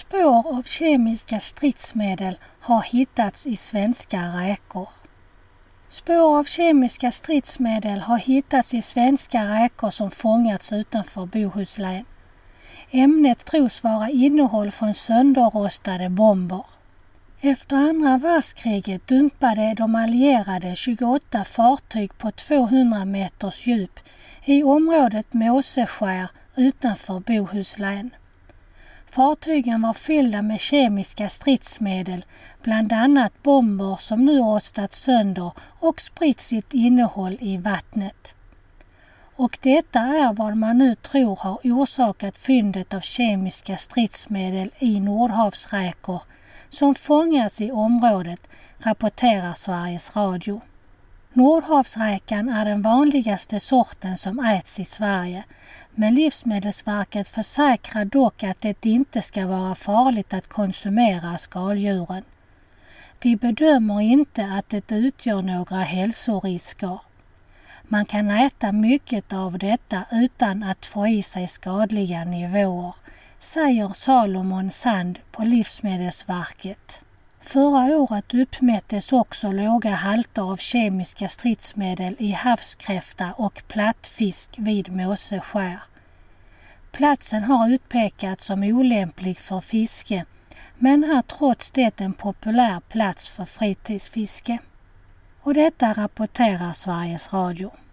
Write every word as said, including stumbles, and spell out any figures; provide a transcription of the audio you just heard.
Spår av kemiska stridsmedel har hittats i svenska räkor. Spår av kemiska stridsmedel har hittats i svenska räkor som fångats utanför Bohuslän. Ämnet tros vara innehåll från sönderrostade bomber. Efter andra världskriget dumpade de allierade tjugoåtta fartyg på tvåhundra meters djup i området Måseskär utanför Bohuslän. Fartygen var fyllda med kemiska stridsmedel, bland annat bomber som nu rostat sönder och spritt sitt innehåll i vattnet. Och detta är vad man nu tror har orsakat fyndet av kemiska stridsmedel i nordhavsräkor som fångats i området, rapporterar Sveriges Radio. Nordhavsräkan är den vanligaste sorten som äts i Sverige, men Livsmedelsverket försäkrar dock att det inte ska vara farligt att konsumera skaldjuren. Vi bedömer inte att det utgör några hälsorisker. Man kan äta mycket av detta utan att få i sig skadliga nivåer, säger Salomon Sand på Livsmedelsverket. Förra året uppmättes också låga halter av kemiska stridsmedel i havskräfta och plattfisk vid Måseskär. Platsen har utpekats som olämplig för fiske, men är trots det en populär plats för fritidsfiske. Och detta rapporterar Sveriges Radio.